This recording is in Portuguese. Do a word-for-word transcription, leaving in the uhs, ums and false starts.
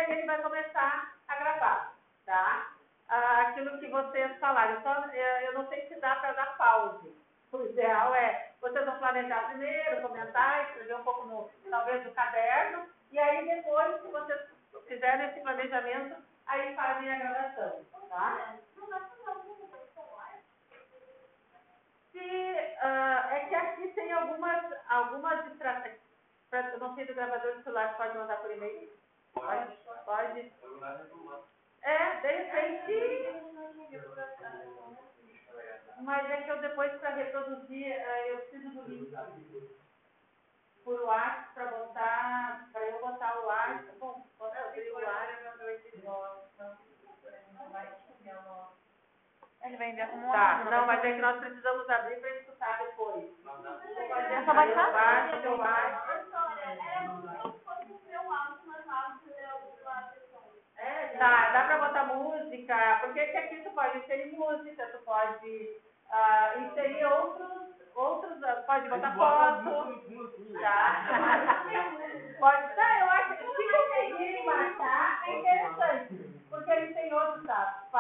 aí ele vai começar a gravar, tá? Ah, aquilo que vocês falaram. Então, eu não sei se dá para dar pause. O ideal é, vocês vão planejar primeiro, comentar, escrever um pouco no, talvez no caderno, e aí depois, se vocês fizerem esse planejamento, aí fazem a gravação, tá? Se, uh, é que aqui tem algumas, algumas distrações. Eu não sei do gravador de celular, pode mandar por e-mail? Pode. Pode. É, de repente... Mas é que eu depois, para reproduzir, eu preciso do link por WhatsApp para botar, para eu botar o WhatsApp. Bom, posso abrir o WhatsApp. Ele vai enviar como um Tá, áudio, não, mas é que nós precisamos abrir para escutar depois. É só baixar? Eu acho, eu acho. É, tá, dá pra botar música, porque que aqui tu pode inserir música, tu pode uh, inserir outros, outros, uh, pode botar foto, tá? Pode, tá, eu acho que se conseguirem marcar é interessante, porque eles têm outros dados.